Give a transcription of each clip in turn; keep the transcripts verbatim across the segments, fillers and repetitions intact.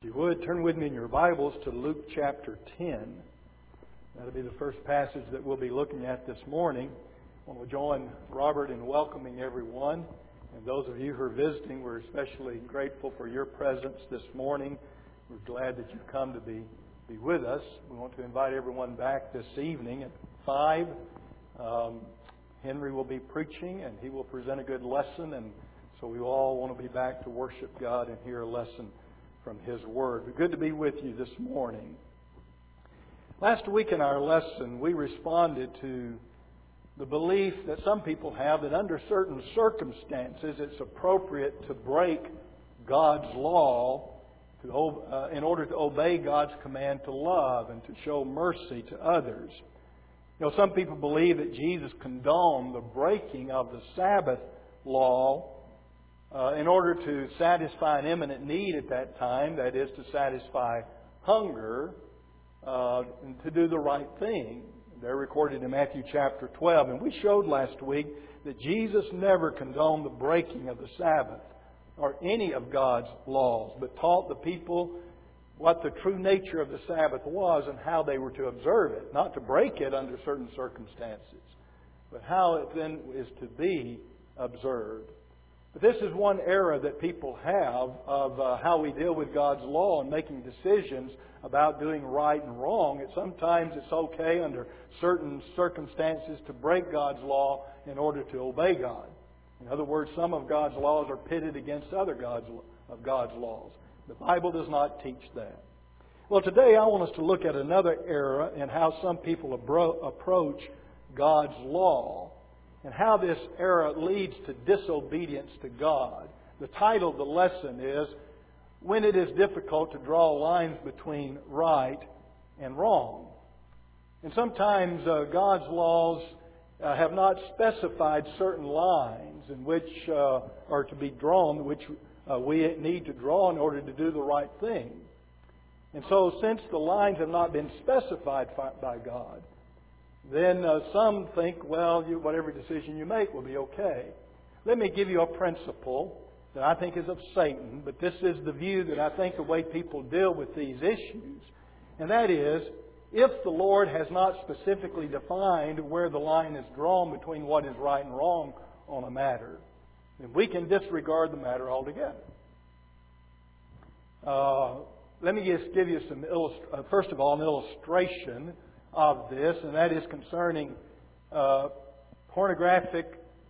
If you would, turn with me in your Bibles to Luke chapter ten. That'll be the first passage that we'll be looking at this morning. I want to join Robert in welcoming everyone. And those of you who are visiting, we're especially grateful for your presence this morning. We're glad that you've come to be, be with us. We want to invite everyone back this evening at five. Um, Henry will be preaching and he will present a good lesson. And so we all want to be back to worship God and hear a lesson from His Word. It's good to be with you this morning. Last week in our lesson, we responded to the belief that some people have that under certain circumstances it's appropriate to break God's law to, uh, in order to obey God's command to love and to show mercy to others. You know, some people believe that Jesus condoned the breaking of the Sabbath law Uh, in order to satisfy an imminent need at that time, that is to satisfy hunger, uh, and to do the right thing. They're recorded in Matthew chapter twelve. And we showed last week that Jesus never condoned the breaking of the Sabbath or any of God's laws, but taught the people what the true nature of the Sabbath was and how they were to observe it. Not to break it under certain circumstances, but how it then is to be observed. But this is one error that people have of uh, how we deal with God's law and making decisions about doing right and wrong. It, sometimes it's okay under certain circumstances to break God's law in order to obey God. In other words, some of God's laws are pitted against other God's, of God's laws. The Bible does not teach that. Well, today I want us to look at another error in how some people abro- approach God's law, and how this error leads to disobedience to God. The title of the lesson is, When It Is Difficult to Draw Lines Between Right and Wrong. And sometimes uh, God's laws uh, have not specified certain lines in which uh, are to be drawn, which uh, we need to draw in order to do the right thing. And so since the lines have not been specified by God, then uh, some think, well, you, whatever decision you make will be okay. Let me give you a principle that I think is of Satan, but this is the view that I think the way people deal with these issues. And that is, if the Lord has not specifically defined where the line is drawn between what is right and wrong on a matter, then we can disregard the matter altogether. Uh, let me just give you some, illust- uh, first of all, an illustration of this, and that is concerning uh, pornographic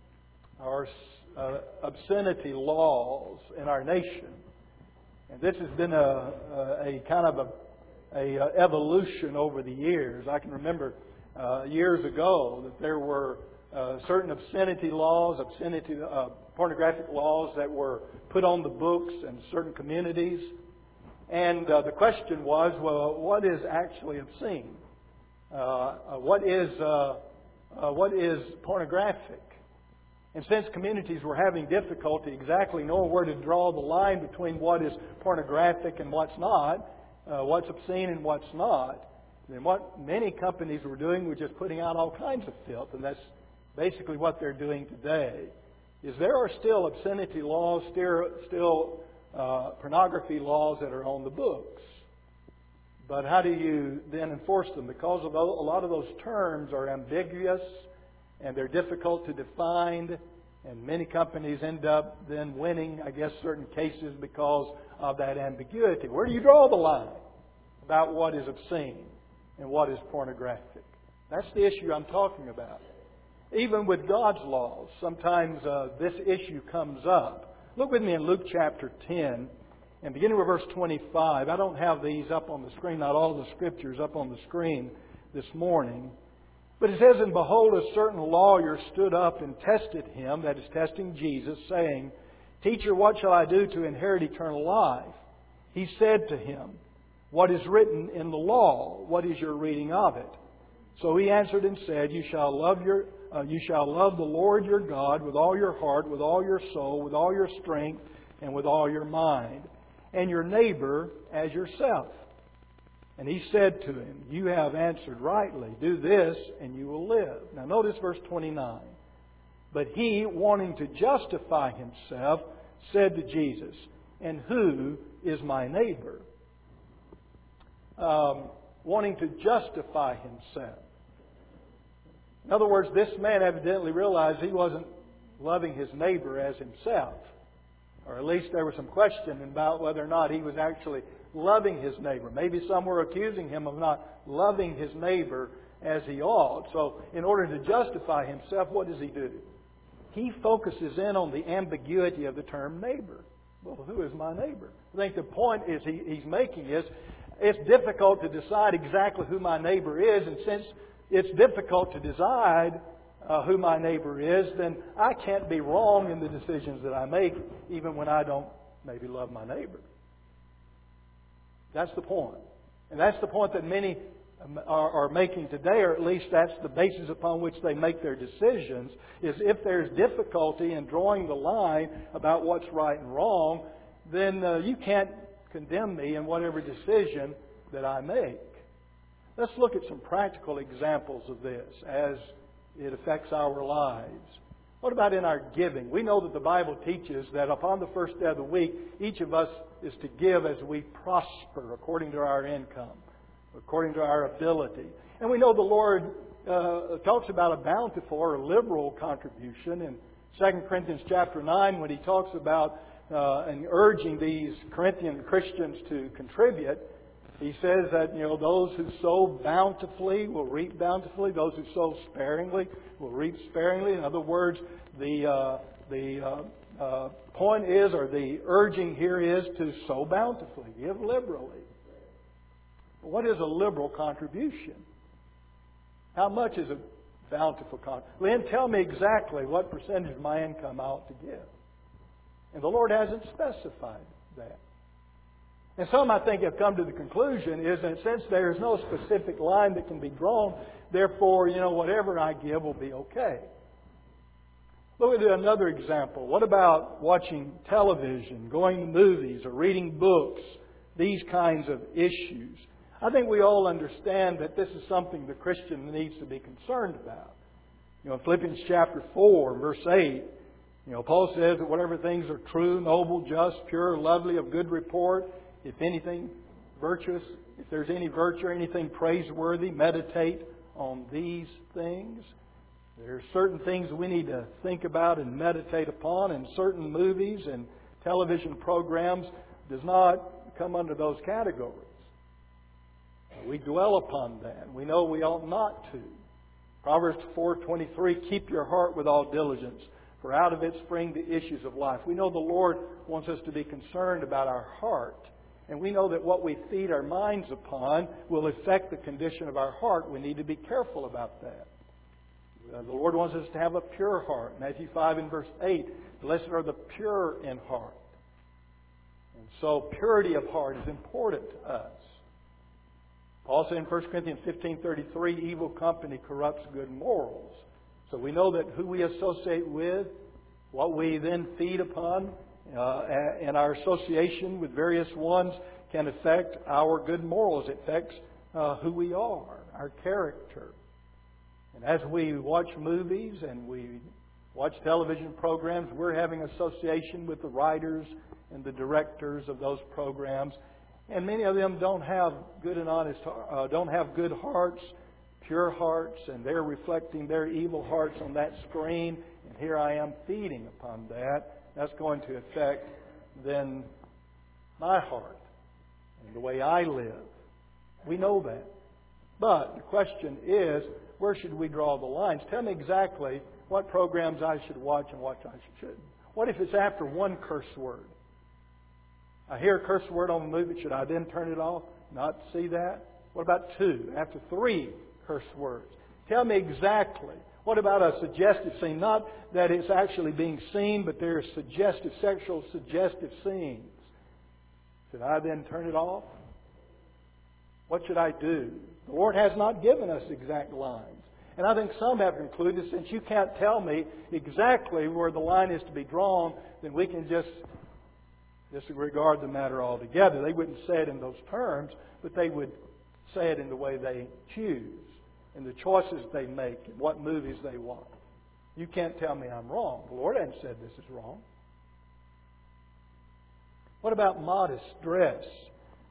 or uh, obscenity laws in our nation. And this has been a, a, a kind of a, a evolution over the years. I can remember uh, years ago that there were uh, certain obscenity laws, obscenity uh, pornographic laws that were put on the books in certain communities. And uh, the question was, well, what is actually obscene? Uh, uh, what is uh, uh, what is pornographic? And since communities were having difficulty exactly knowing where to draw the line between what is pornographic and what's not, uh, what's obscene and what's not, then what many companies were doing was just putting out all kinds of filth, and that's basically what they're doing today. Is there are still obscenity laws, still, still uh, pornography laws that are on the books. But how do you then enforce them? Because of a lot of those terms are ambiguous and they're difficult to define, and many companies end up then winning, I guess, certain cases because of that ambiguity. Where do you draw the line about what is obscene and what is pornographic? That's the issue I'm talking about. Even with God's laws, sometimes uh, this issue comes up. Look with me in Luke chapter ten. And beginning with verse twenty-five, I don't have these up on the screen, not all the scriptures up on the screen this morning. But it says, And behold, a certain lawyer stood up and tested him, that is testing Jesus, saying, Teacher, what shall I do to inherit eternal life? He said to him, What is written in the law? What is your reading of it? So he answered and said, You shall love your uh, you shall love the Lord your God with all your heart, with all your soul, with all your strength, and with all your mind, and your neighbor as yourself. And he said to him, You have answered rightly. Do this, and you will live. Now notice verse twenty-nine. But he, wanting to justify himself, said to Jesus, And who is my neighbor? um, wanting to justify himself. In other words, this man evidently realized he wasn't loving his neighbor as himself. Or at least there was some question about whether or not he was actually loving his neighbor. Maybe some were accusing him of not loving his neighbor as he ought. So in order to justify himself, what does he do? He focuses in on the ambiguity of the term neighbor. Well, who is my neighbor? I think the point is he, he's making is it's difficult to decide exactly who my neighbor is, and since it's difficult to decide uh, who my neighbor is, then I can't be wrong in the decisions that I make, even when I don't maybe love my neighbor. That's the point. And that's the point that many are, are making today, or at least that's the basis upon which they make their decisions, is if there's difficulty in drawing the line about what's right and wrong, then uh, you can't condemn me in whatever decision that I make. Let's look at some practical examples of this as it affects our lives. What about in our giving? We know that the Bible teaches that upon the first day of the week, each of us is to give as we prosper according to our income, according to our ability. And we know the Lord uh, talks about a bountiful or a liberal contribution in Second Corinthians chapter nine when he talks about uh, and urging these Corinthian Christians to contribute. He says that, you know, those who sow bountifully will reap bountifully. Those who sow sparingly will reap sparingly. In other words, the uh, the uh, uh, point is, or the urging here is to sow bountifully, give liberally. What is a liberal contribution? How much is a bountiful contribution? Lynn, tell me exactly what percentage of my income I ought to give. And the Lord hasn't specified that. And some, I think, have come to the conclusion is that since there is no specific line that can be drawn, therefore, you know, whatever I give will be okay. Look at another example. What about watching television, going to movies, or reading books? These kinds of issues. I think we all understand that this is something the Christian needs to be concerned about. You know, in Philippians chapter four, verse eight, you know, Paul says that whatever things are true, noble, just, pure, lovely, of good report, if anything virtuous, if there's any virtue or anything praiseworthy, meditate on these things. There are certain things we need to think about and meditate upon, and certain movies and television programs does not come under those categories. We dwell upon that. We know we ought not to. Proverbs four twenty-three, keep your heart with all diligence, for out of it spring the issues of life. We know the Lord wants us to be concerned about our heart. And we know that what we feed our minds upon will affect the condition of our heart. We need to be careful about that. Uh, the Lord wants us to have a pure heart. Matthew five and verse eight, blessed are the pure in heart. And so purity of heart is important to us. Paul said in First Corinthians fifteen thirty-three, evil company corrupts good morals. So we know that who we associate with, what we then feed upon, uh, and our association with various ones can affect our good morals. It affects uh, who we are, our character. And as we watch movies and we watch television programs, we're having association with the writers and the directors of those programs. And many of them don't have good and honest, uh, don't have good hearts, pure hearts, and they're reflecting their evil hearts on that screen. And here I am feeding upon that. That's going to affect then my heart and the way I live. We know that. But the question is, where should we draw the lines? Tell me exactly what programs I should watch and what I shouldn't. What if it's after one curse word? I hear a curse word on the movie. Should I then turn it off? Not see that? What about two? After three curse words? Tell me exactly. What about a suggestive scene? Not that it's actually being seen, but there are suggestive, sexual suggestive scenes. Should I then turn it off? What should I do? The Lord has not given us exact lines. And I think some have concluded, since you can't tell me exactly where the line is to be drawn, then we can just disregard the matter altogether. They wouldn't say it in those terms, but they would say it in the way they choose, in the choices they make, and what movies they watch. You can't tell me I'm wrong. The Lord hasn't said this is wrong. What about modest dress?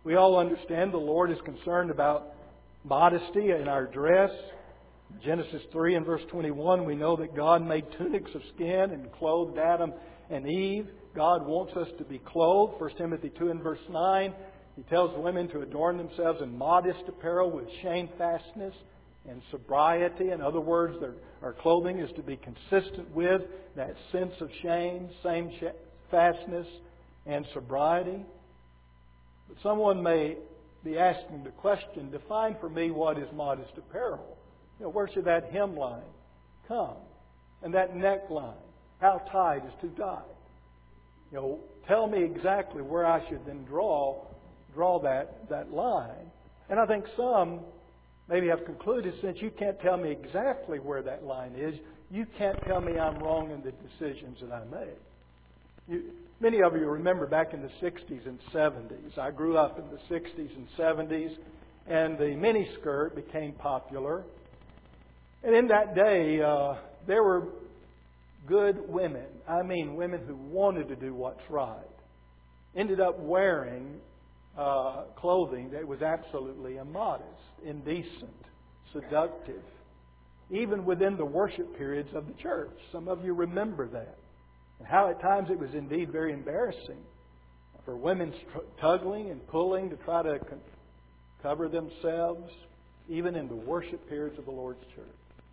We all understand the Lord is concerned about modesty in our dress. Genesis three and verse twenty-one, we know that God made tunics of skin and clothed Adam and Eve. God wants us to be clothed. First Timothy two and verse nine, He tells women to adorn themselves in modest apparel with shamefastness and sobriety. In other words, their, our clothing is to be consistent with that sense of shame, shamefastness, and sobriety. But someone may be asking the question, define for me what is modest apparel. You know, where should that hemline come? And that neckline, how tight is too tight? You know, tell me exactly where I should then draw draw that, that line. And I think some maybe have concluded, since you can't tell me exactly where that line is, you can't tell me I'm wrong in the decisions that I make. You, many of you remember back in the sixties and seventies. I grew up in the sixties and seventies, and the miniskirt became popular. And in that day, uh, there were good women, I mean women who wanted to do what's right, ended up wearing uh, clothing that was absolutely immodest, indecent, seductive, even within the worship periods of the church. Some of you remember that. And how at times it was indeed very embarrassing for women tugging and pulling to try to cover themselves, even in the worship periods of the Lord's church.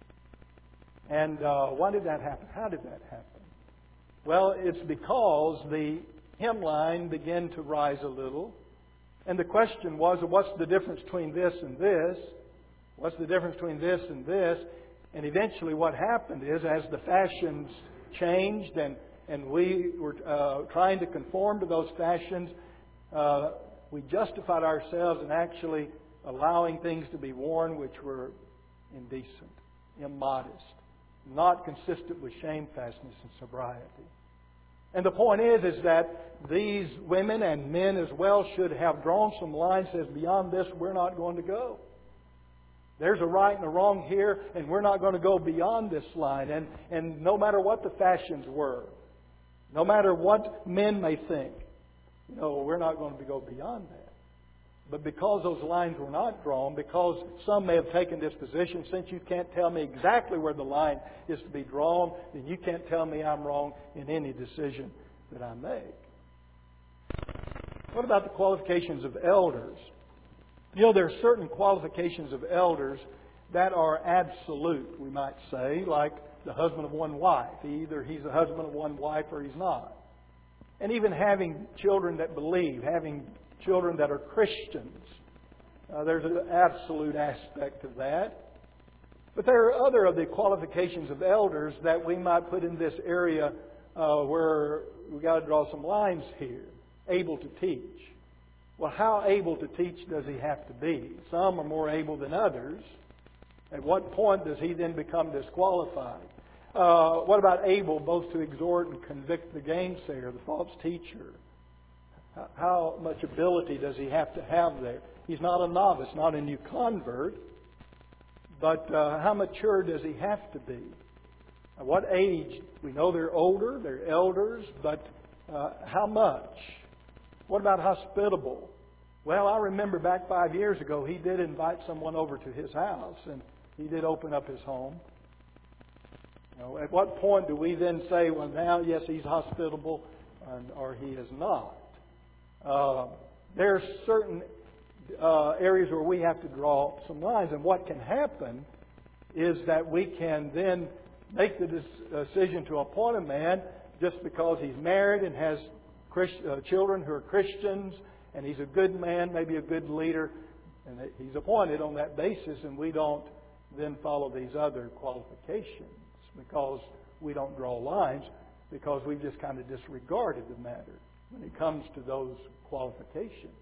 And uh, why did that happen? How did that happen? Well, it's because the hemline began to rise a little. And the question was, what's the difference between this and this? What's the difference between this and this? And eventually what happened is, as the fashions changed and, and we were uh, trying to conform to those fashions, uh, we justified ourselves in actually allowing things to be worn which were indecent, immodest, not consistent with shamefastness and sobriety. And the point is, is that these women and men as well should have drawn some lines that says, beyond this, we're not going to go. There's a right and a wrong here, and we're not going to go beyond this line. And, and no matter what the fashions were, no matter what men may think, you know, we're not going to go beyond that. But because those lines were not drawn, because some may have taken this position, since you can't tell me exactly where the line is to be drawn, then you can't tell me I'm wrong in any decision that I make. What about the qualifications of elders? You know, there are certain qualifications of elders that are absolute, we might say, like the husband of one wife. Either he's the husband of one wife or he's not. And even having children that believe, having children that are Christians. Uh, there's an absolute aspect of that. But there are other of the qualifications of elders that we might put in this area uh, where we've got to draw some lines here. Able to teach. Well, how able to teach does he have to be? Some are more able than others. At what point does he then become disqualified? Uh, what about able both to exhort and convict the gainsayer, the false teacher? How much ability does he have to have there? He's not a novice, not a new convert. But uh, how mature does he have to be? At what age? We know they're older, they're elders, but uh, how much? What about hospitable? Well, I remember back five years ago, he did invite someone over to his house, and he did open up his home. You know, at what point do we then say, well, now, yes, he's hospitable, and, or he is not? Uh, there are certain uh, areas where we have to draw some lines. And what can happen is that we can then make the decision to appoint a man just because he's married and has Christ, uh, children who are Christians, and he's a good man, maybe a good leader, and he's appointed on that basis, and we don't then follow these other qualifications because we don't draw lines, because we've just kind of disregarded the matter when it comes to those qualifications.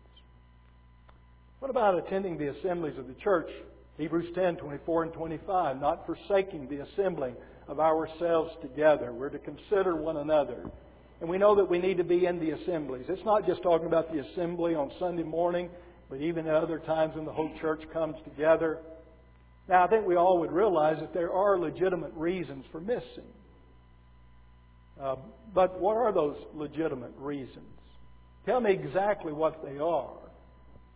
What about attending the assemblies of the church? Hebrews ten, twenty-four and twenty-five. Not forsaking the assembling of ourselves together. We're to consider one another. And we know that we need to be in the assemblies. It's not just talking about the assembly on Sunday morning, but even at other times when the whole church comes together. Now, I think we all would realize that there are legitimate reasons for missing. Uh, but what are those legitimate reasons? Tell me exactly what they are.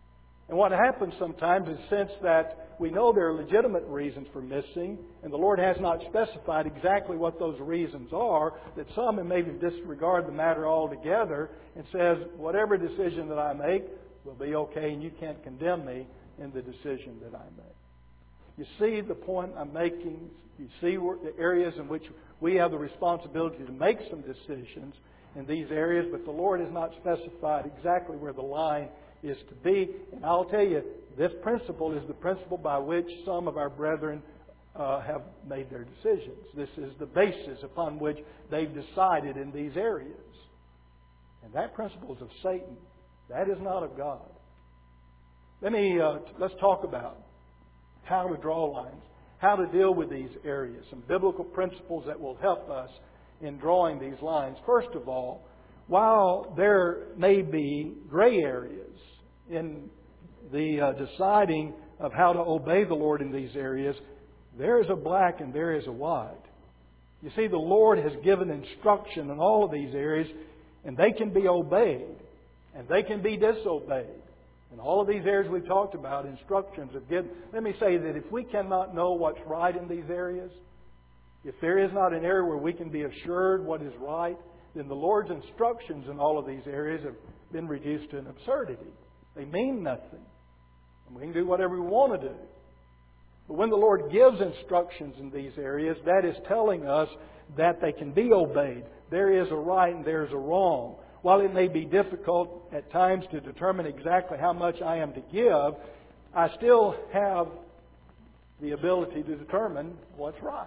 And what happens sometimes is since that we know there are legitimate reasons for missing, and the Lord has not specified exactly what those reasons are, that some maybe disregard the matter altogether and says, whatever decision that I make will be okay, and you can't condemn me in the decision that I make. You see the point I'm making? You see the areas in which we have the responsibility to make some decisions in these areas, but the Lord has not specified exactly where the line is to be. And I'll tell you, this principle is the principle by which some of our brethren uh, have made their decisions. This is the basis upon which they've decided in these areas. And that principle is of Satan. That is not of God. Let me, uh, let's talk about how to draw lines, how to deal with these areas, some biblical principles that will help us in drawing these lines. First of all, while there may be gray areas in the uh, deciding of how to obey the Lord in these areas, there is a black and there is a white. You see, the Lord has given instruction in all of these areas, and they can be obeyed, and they can be disobeyed. In all of these areas we've talked about, instructions have given. Let me say that if we cannot know what's right in these areas, if there is not an area where we can be assured what is right, then the Lord's instructions in all of these areas have been reduced to an absurdity. They mean nothing. And we can do whatever we want to do. But when the Lord gives instructions in these areas, that is telling us that they can be obeyed. There is a right and there is a wrong. While it may be difficult at times to determine exactly how much I am to give, I still have the ability to determine what's right.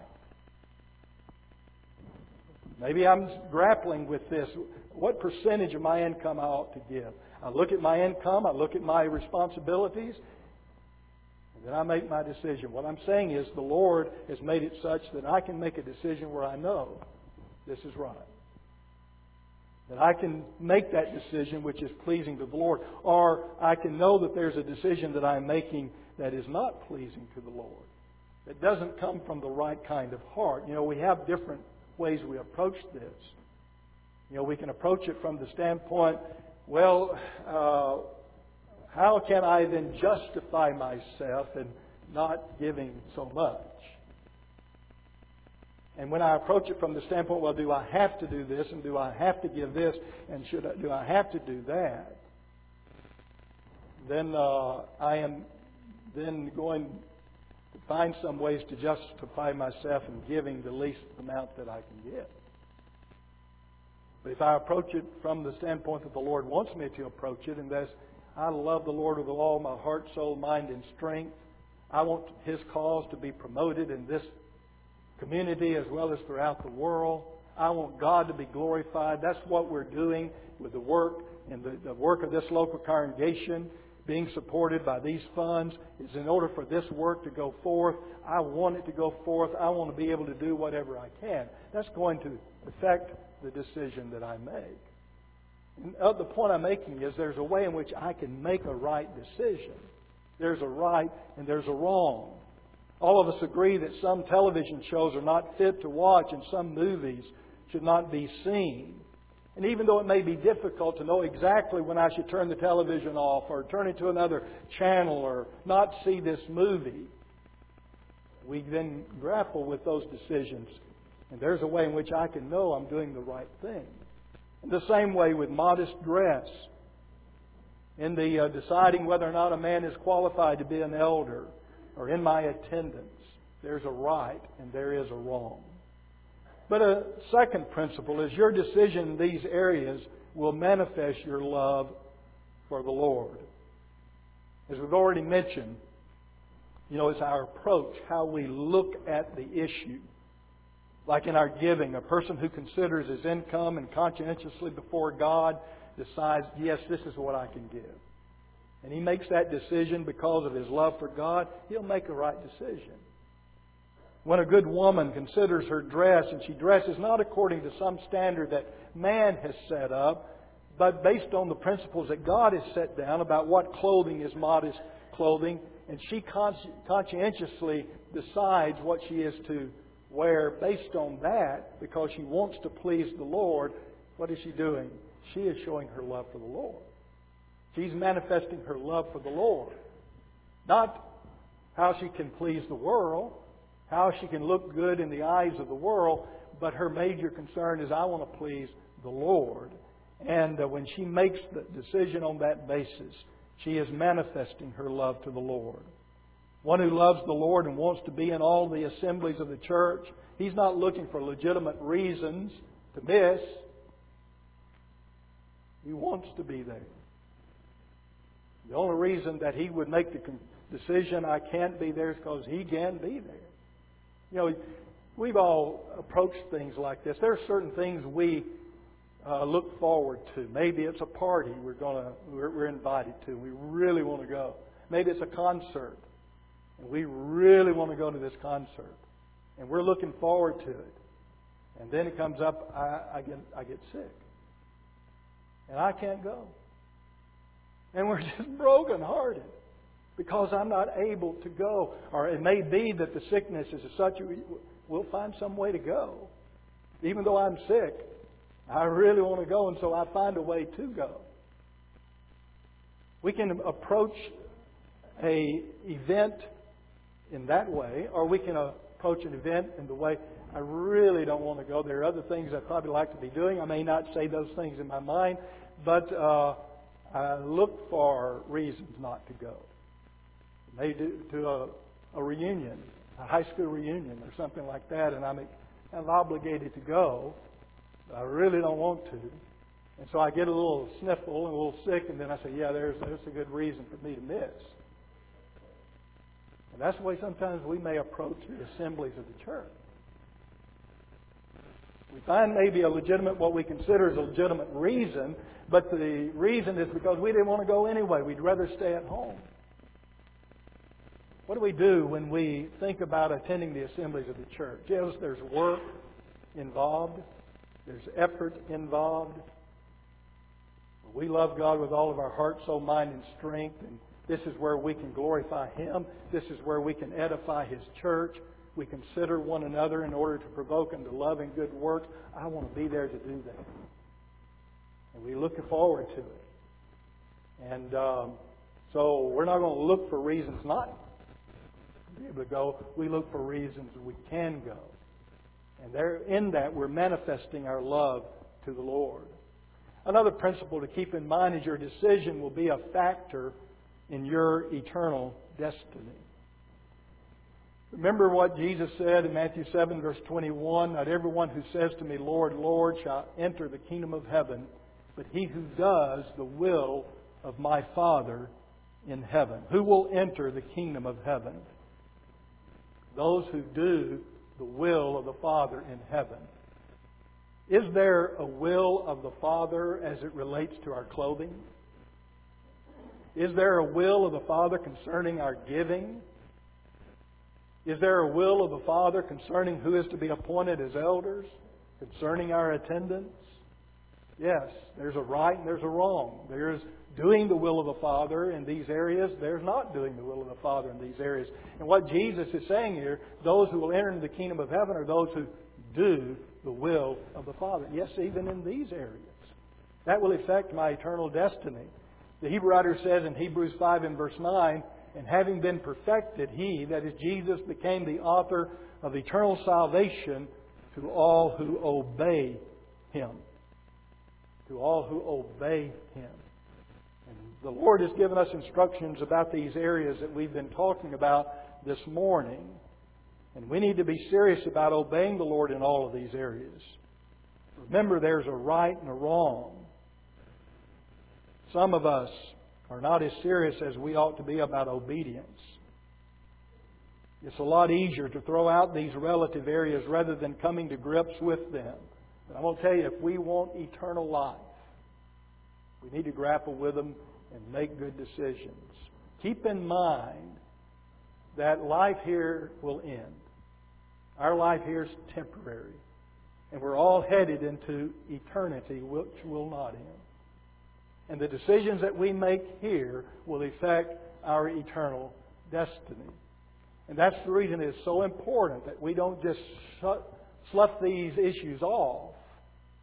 Maybe I'm grappling with this. What percentage of my income I ought to give? I look at my income, I look at my responsibilities, and then I make my decision. What I'm saying is the Lord has made it such that I can make a decision where I know this is right. That I can make that decision which is pleasing to the Lord. Or I can know that there's a decision that I'm making that is not pleasing to the Lord. That doesn't come from the right kind of heart. You know, we have different ways we approach this. You know, we can approach it from the standpoint, well, uh, how can I then justify myself in not giving so much? And when I approach it from the standpoint, well, do I have to do this and do I have to give this and should I, do I have to do that? Then uh, I am then going to find some ways to justify myself in giving the least amount that I can give. But if I approach it from the standpoint that the Lord wants me to approach it, and that's, I love the Lord with all my heart, soul, mind, and strength. I want His cause to be promoted in this community as well as throughout the world. I want God to be glorified. That's what we're doing with the work and the, the work of this local congregation being supported by these funds is in order for this work to go forth. I want it to go forth. I want to be able to do whatever I can. That's going to affect the decision that I make. And the point I'm making is there's a way in which I can make a right decision. There's a right and there's a wrong. All of us agree that some television shows are not fit to watch and some movies should not be seen. And even though it may be difficult to know exactly when I should turn the television off or turn it to another channel or not see this movie, we then grapple with those decisions. And there's a way in which I can know I'm doing the right thing. In the same way with modest dress, in the uh, deciding whether or not a man is qualified to be an elder, or in my attendance, there's a right and there is a wrong. But a second principle is your decision in these areas will manifest your love for the Lord. As we've already mentioned, you know, it's our approach, how we look at the issue. Like in our giving, a person who considers his income and conscientiously before God decides, yes, this is what I can give. And he makes that decision because of his love for God, he'll make a right decision. When a good woman considers her dress and she dresses not according to some standard that man has set up, but based on the principles that God has set down about what clothing is modest clothing, and she conscientiously decides what she is to wear based on that because she wants to please the Lord, what is she doing? She is showing her love for the Lord. She's manifesting her love for the Lord. Not how she can please the world, how she can look good in the eyes of the world, but her major concern is, I want to please the Lord. And uh, when she makes the decision on that basis, she is manifesting her love to the Lord. One who loves the Lord and wants to be in all the assemblies of the church, he's not looking for legitimate reasons to miss. He wants to be there. The only reason that he would make the decision, I can't be there, is because he can be there. You know, we've all approached things like this. There are certain things we uh, look forward to. Maybe it's a party we're gonna we're, we're invited to. We really want to go. Maybe it's a concert, and we really want to go to this concert, and we're looking forward to it. And then it comes up, I, I get I get sick, and I can't go, and we're just brokenhearted because I'm not able to go. Or it may be that the sickness is such, we'll find some way to go. Even though I'm sick, I really want to go, and so I find a way to go. We can approach a event in that way, or we can approach an event in the way, I really don't want to go. There are other things I'd probably like to be doing. I may not say those things in my mind, but uh, I look for reasons not to go. Maybe to a, a reunion, a high school reunion or something like that, and I'm, I'm obligated to go. I really don't want to. And so I get a little sniffle and a little sick, and then I say, yeah, there's, there's a good reason for me to miss. And that's the way sometimes we may approach the assemblies of the church. We find maybe a legitimate, what we consider as a legitimate reason, but the reason is because we didn't want to go anyway. We'd rather stay at home. What do we do when we think about attending the assemblies of the church? Yes, there's work involved. There's effort involved. We love God with all of our heart, soul, mind, and strength. And this is where we can glorify Him. This is where we can edify His church. We consider one another in order to provoke unto love and good works. I want to be there to do that. And we look forward to it. And um, so we're not going to look for reasons not to be able to go. We look for reasons we can go. And there, in that, we're manifesting our love to the Lord. Another principle to keep in mind is your decision will be a factor in your eternal destiny. Remember what Jesus said in Matthew seven, verse twenty-one, not everyone who says to me, Lord, Lord, shall enter the kingdom of heaven, but he who does the will of my Father in heaven. Who will enter the kingdom of heaven? Those who do the will of the Father in heaven. Is there a will of the Father as it relates to our clothing? Is there a will of the Father concerning our giving? Is there a will of the Father concerning who is to be appointed as elders? Concerning our attendance? Yes, there's a right and there's a wrong. There's doing the will of the Father in these areas. There's not doing the will of the Father in these areas. And what Jesus is saying here, those who will enter into the kingdom of heaven are those who do the will of the Father. Yes, even in these areas. That will affect my eternal destiny. The Hebrew writer says in Hebrews five and verse nine, and having been perfected, He, that is Jesus, became the author of eternal salvation to all who obey Him. To all who obey Him. And the Lord has given us instructions about these areas that we've been talking about this morning. And we need to be serious about obeying the Lord in all of these areas. Remember, there's a right and a wrong. Some of us are not as serious as we ought to be about obedience. It's a lot easier to throw out these relative areas rather than coming to grips with them. But I'm going to tell you, if we want eternal life, we need to grapple with them and make good decisions. Keep in mind that life here will end. Our life here is temporary. And we're all headed into eternity, which will not end. And the decisions that we make here will affect our eternal destiny. And that's the reason it's so important that we don't just slough these issues off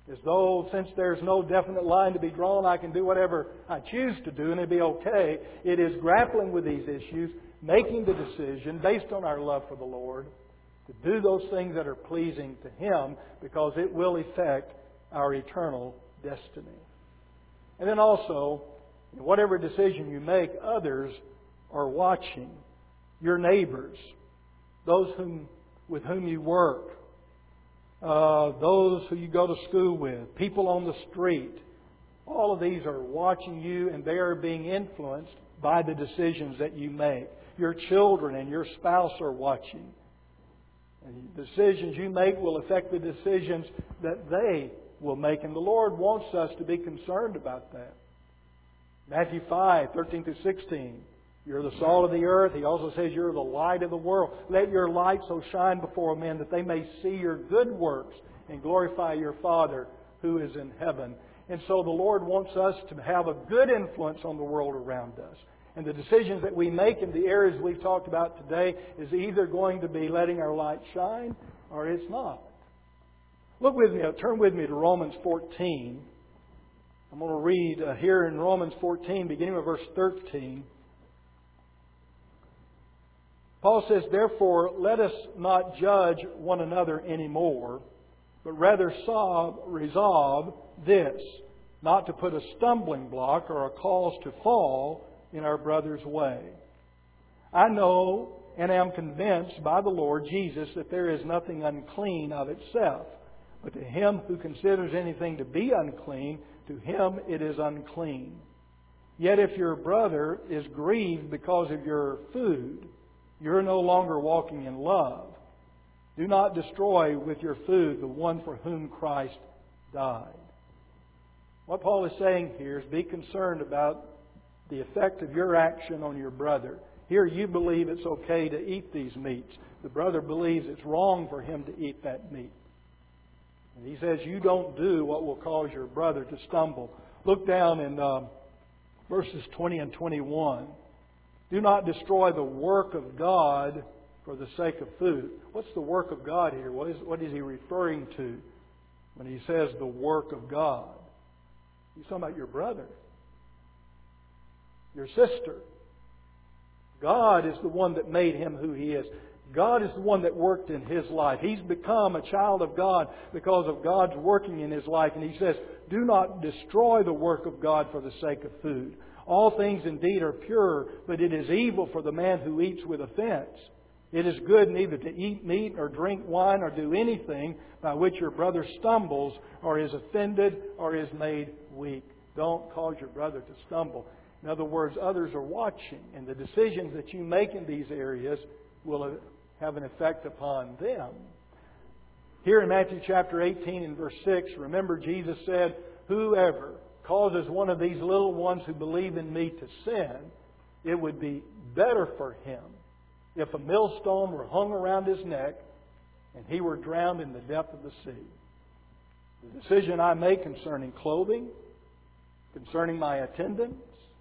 As though since there's no definite line to be drawn, I can do whatever I choose to do and it'll be okay. It is grappling with these issues, making the decision based on our love for the Lord to do those things that are pleasing to Him, because it will affect our eternal destiny. And then also, whatever decision you make, others are watching. Your neighbors, those whom, with whom you work, uh, those who you go to school with, people on the street. All of these are watching you, and they are being influenced by the decisions that you make. Your children and your spouse are watching. And the decisions you make will affect the decisions that they will make. And the Lord wants us to be concerned about that. Matthew five, thirteen through sixteen. You're the salt of the earth. He also says you're the light of the world. Let your light so shine before men that they may see your good works and glorify your Father who is in heaven. And so the Lord wants us to have a good influence on the world around us. And the decisions that we make in the areas we've talked about today is either going to be letting our light shine or it's not. Look with me, turn with me to Romans fourteen. I'm going to read uh, here in Romans fourteen, beginning with verse thirteen. Paul says, "Therefore, let us not judge one another anymore, but rather solve, resolve this, not to put a stumbling block or a cause to fall in our brother's way. I know and am convinced by the Lord Jesus that there is nothing unclean of itself, but to him who considers anything to be unclean, to him it is unclean. Yet if your brother is grieved because of your food, you're no longer walking in love. Do not destroy with your food the one for whom Christ died." What Paul is saying here is be concerned about the effect of your action on your brother. Here you believe it's okay to eat these meats. The brother believes it's wrong for him to eat that meat. And he says you don't do what will cause your brother to stumble. Look down in uh, verses twenty and twenty-one. Do not destroy the work of God for the sake of food. What's the work of God here? What is, what is he referring to when he says the work of God? He's talking about your brother, your sister. God is the one that made him who he is. God is the one that worked in his life. He's become a child of God because of God's working in his life. And he says, do not destroy the work of God for the sake of food. All things indeed are pure, but it is evil for the man who eats with offense. It is good neither to eat meat or drink wine or do anything by which your brother stumbles or is offended or is made weak. Don't cause your brother to stumble. In other words, others are watching, and the decisions that you make in these areas will have an effect upon them. Here in Matthew chapter eighteen and verse six, remember Jesus said, "Whoever causes one of these little ones who believe in me to sin, it would be better for him if a millstone were hung around his neck and he were drowned in the depth of the sea." The decision I make concerning clothing, concerning my attendance,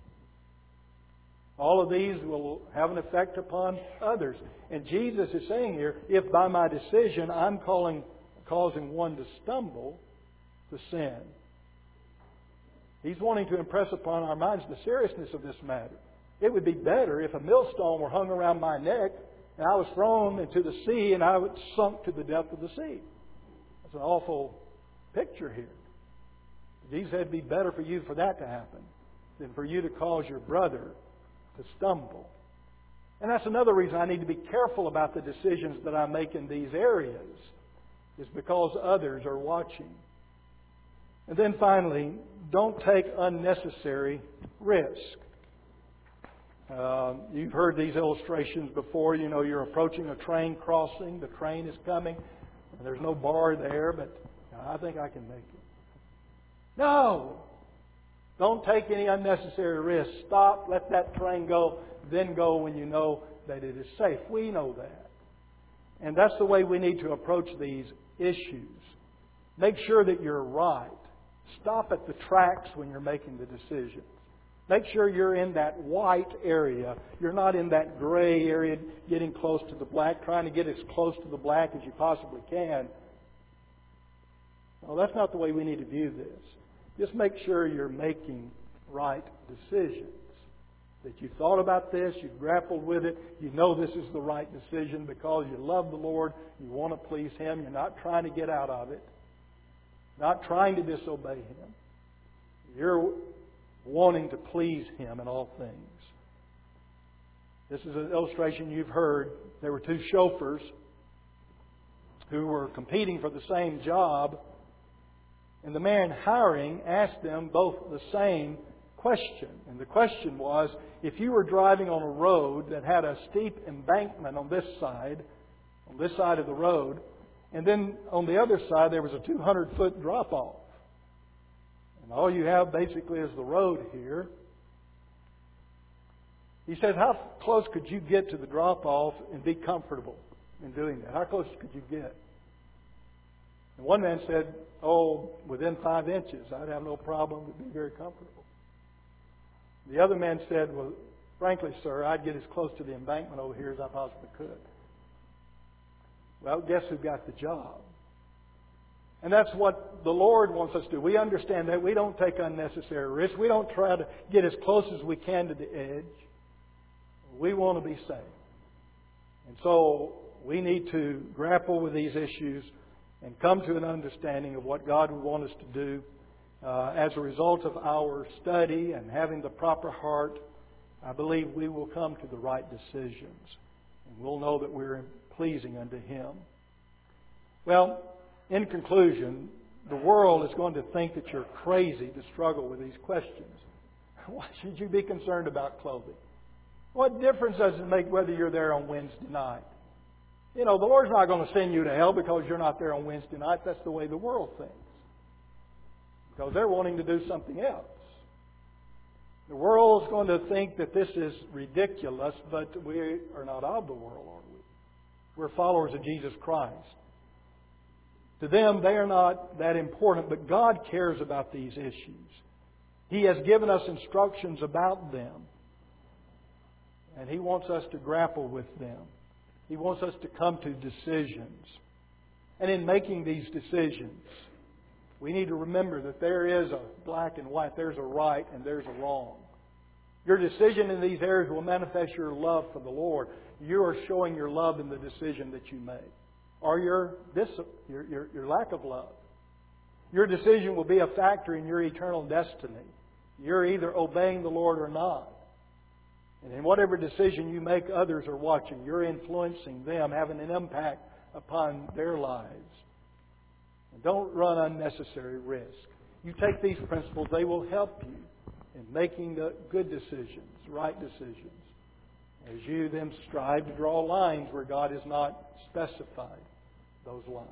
all of these will have an effect upon others. And Jesus is saying here, if by my decision I'm calling, causing one to stumble, to sin, He's wanting to impress upon our minds the seriousness of this matter. It would be better if a millstone were hung around my neck and I was thrown into the sea and I was sunk to the depth of the sea. That's an awful picture here. Jesus said it would be better for you for that to happen than for you to cause your brother to stumble. And that's another reason I need to be careful about the decisions that I make in these areas, is because others are watching. And then finally, don't take unnecessary risk. Uh, you've heard these illustrations before. You know, you're approaching a train crossing. The train is coming. And there's no bar there, but I think I can make it. No! Don't take any unnecessary risk. Stop. Let that train go. Then go when you know that it is safe. We know that. And that's the way we need to approach these issues. Make sure that you're right. Stop at the tracks when you're making the decisions. Make sure you're in that white area. You're not in that gray area getting close to the black, trying to get as close to the black as you possibly can. No, that's not the way we need to view this. Just make sure you're making right decisions. That you've thought about this, you've grappled with it, you know this is the right decision because you love the Lord, you want to please Him, you're not trying to get out of it, not trying to disobey Him. You're wanting to please Him in all things. This is an illustration you've heard. There were two chauffeurs who were competing for the same job, and the man hiring asked them both the same question. And the question was, if you were driving on a road that had a steep embankment on this side, on this side of the road, and then on the other side there was a two hundred foot drop-off, and all you have basically is the road here. He said, how close could you get to the drop-off and be comfortable in doing that? How close could you get? And one man said, oh, within five inches. I'd have no problem. It'd be very comfortable. The other man said, well, frankly, sir, I'd get as close to the embankment over here as I possibly could. Well, guess who got the job? And that's what the Lord wants us to do. We understand that. We don't take unnecessary risks. We don't try to get as close as we can to the edge. We want to be saved. And so we need to grapple with these issues and come to an understanding of what God would want us to do. Uh, as a result of our study and having the proper heart, I believe we will come to the right decisions. And we'll know that we're pleasing unto Him. Well, in conclusion, the world is going to think that you're crazy to struggle with these questions. Why should you be concerned about clothing? What difference does it make whether you're there on Wednesday night? You know, the Lord's not going to send you to hell because you're not there on Wednesday night. That's the way the world thinks. Because they're wanting to do something else. The world is going to think that this is ridiculous, but we are not of the world, are we? We're followers of Jesus Christ. To them, they are not that important, but God cares about these issues. He has given us instructions about them. And He wants us to grapple with them. He wants us to come to decisions. And in making these decisions, we need to remember that there is a black and white, there's a right and there's a wrong. Your decision in these areas will manifest your love for the Lord. You are showing your love in the decision that you make. Or your, your, your, your lack of love. Your decision will be a factor in your eternal destiny. You're either obeying the Lord or not. And in whatever decision you make, others are watching. You're influencing them, having an impact upon their lives. And don't run unnecessary risk. You take these principles, they will help you in making the good decisions, right decisions, as you then strive to draw lines where God has not specified those lines.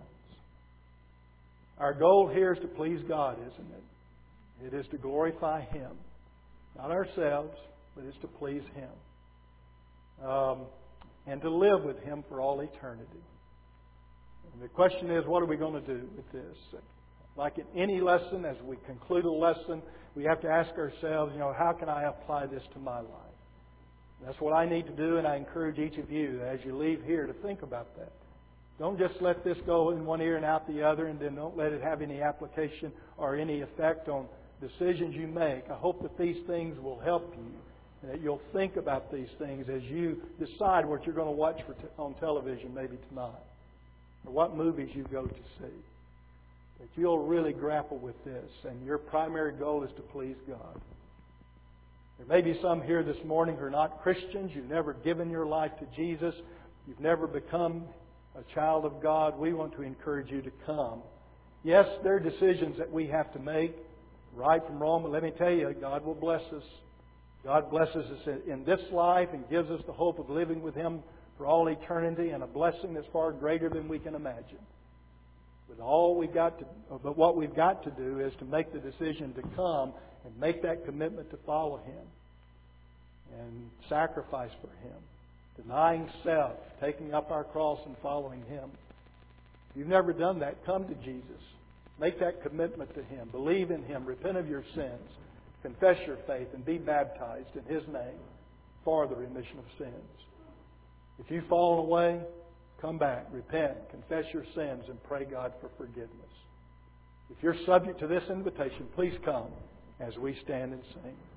Our goal here is to please God, isn't it? It is to glorify Him. Not ourselves, but it's to please Him. Um, and to live with Him for all eternity. And the question is, what are we going to do with this? Like in any lesson, as we conclude a lesson, we have to ask ourselves, you know, how can I apply this to my life? That's what I need to do, and I encourage each of you as you leave here to think about that. Don't just let this go in one ear and out the other, and then don't let it have any application or any effect on decisions you make. I hope that these things will help you, that you'll think about these things as you decide what you're going to watch for t- on television maybe tonight, or what movies you go to see. That you'll really grapple with this, and your primary goal is to please God. There may be some here this morning who are not Christians. You've never given your life to Jesus. You've never become a child of God. We want to encourage you to come. Yes, there are decisions that we have to make, right from wrong, but let me tell you, God will bless us. God blesses us in this life and gives us the hope of living with Him for all eternity, and a blessing that's far greater than we can imagine. But all we've got to, but what we've got to do is to make the decision to come and make that commitment to follow Him and sacrifice for Him, denying self, taking up our cross and following Him. If you've never done that, come to Jesus. Make that commitment to Him. Believe in Him. Repent of your sins. Confess your faith and be baptized in His name for the remission of sins. If you've fallen away, come back, repent, confess your sins, and pray God for forgiveness. If you're subject to this invitation, please come as we stand and sing.